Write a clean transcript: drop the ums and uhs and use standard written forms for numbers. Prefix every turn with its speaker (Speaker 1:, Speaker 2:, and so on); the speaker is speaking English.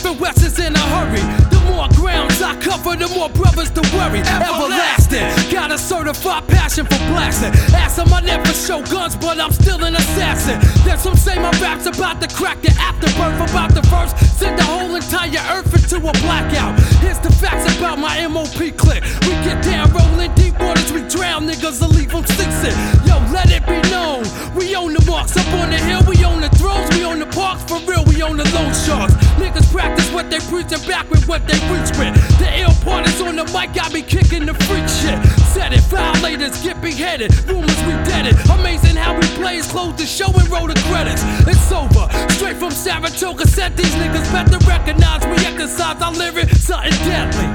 Speaker 1: Living West is in a hurry. The more grounds I cover, the more brothers to worry. Everlasting, got a certified passion for blasting. Ask them I never show guns, but I'm still an assassin. Then some say my rap's about to crack the afterbirth. About the verse, send the whole entire earth into a blackout. Here's the facts about my MOP clique. We get down, rolling deep waters, we drown niggas or leave them seasick. Yo, let it be known, we own the marks. Up on the hill, we own the thrones, we own the parks. For real, we own the loan sharks. Niggas practice what they preach and back with what they reach with. The ill part is on the mic, got me kicking the freak shit. Said it, violators get beheaded, rumors we dead it. Amazing how we plays, close the show and roll the credits. It's over, straight from Saratoga. Said these niggas better recognize we exercise our lyrics, something deadly.